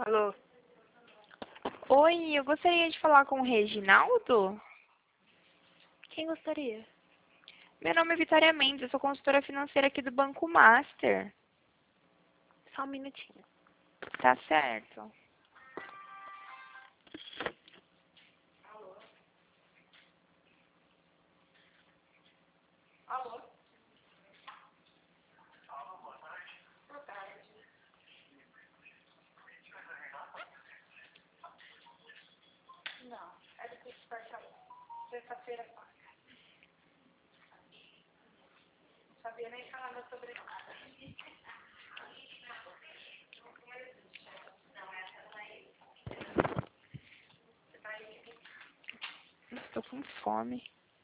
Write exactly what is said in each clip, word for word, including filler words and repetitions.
Alô? Oi, eu gostaria de falar com o Reginaldo. Quem gostaria? Meu nome é Vitória Mendes, eu sou consultora financeira aqui do Banco Master. Só um minutinho. Tá certo. Não, é do que sexta-feira quarta. Não sabia nem falar meu sobrenome. Estou com fome.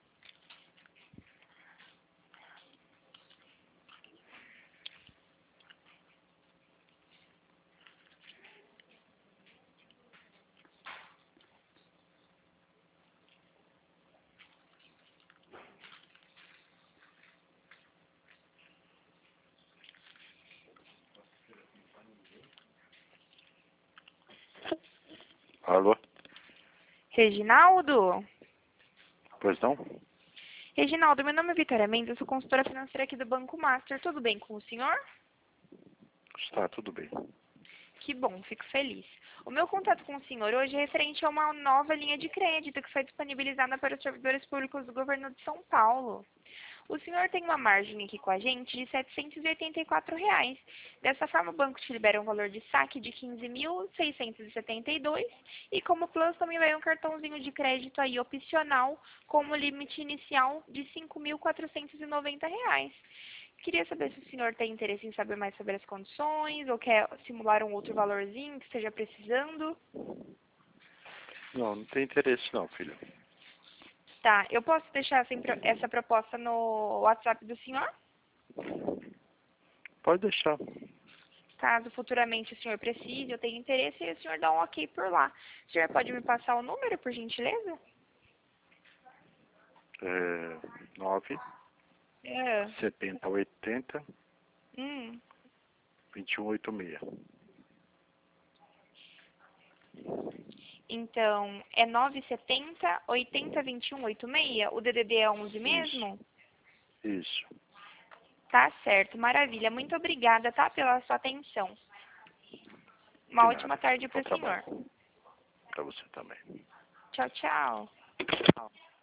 Alô? Reginaldo? Pois não? Reginaldo, meu nome é Vitória Mendes, eu sou consultora financeira aqui do Banco Master. Tudo bem com o senhor? Está tudo bem. Que bom, fico feliz. O meu contato com o senhor hoje é referente a uma nova linha de crédito que foi disponibilizada para os servidores públicos do governo de São Paulo. O senhor tem uma margem aqui com a gente de setecentos e oitenta e quatro reais. Dessa forma, o banco te libera um valor de saque de quinze mil seiscentos e setenta e dois e como plus também vai um cartãozinho de crédito aí opcional como limite inicial de cinco mil quatrocentos e noventa reais. Queria saber se o senhor tem interesse em saber mais sobre as condições ou quer simular um outro valorzinho que esteja precisando. Não, não tem interesse não, filho. Tá, eu posso deixar essa proposta no WhatsApp do senhor? Pode deixar. Caso futuramente o senhor precise, eu tenha interesse, o senhor dá um ok por lá. O senhor pode me passar o número, por gentileza? É nove, É. setenta, oitenta, Hum. vinte e um, oitenta e seis. Então, é nove setenta, oitenta, vinte e um, oitenta e seis? O D D D é onze mesmo? Isso. Tá certo, maravilha. Muito obrigada, tá, pela sua atenção. Uma De ótima nada. tarde Bom para o senhor. trabalho. Para você também. Tchau, tchau. Tchau.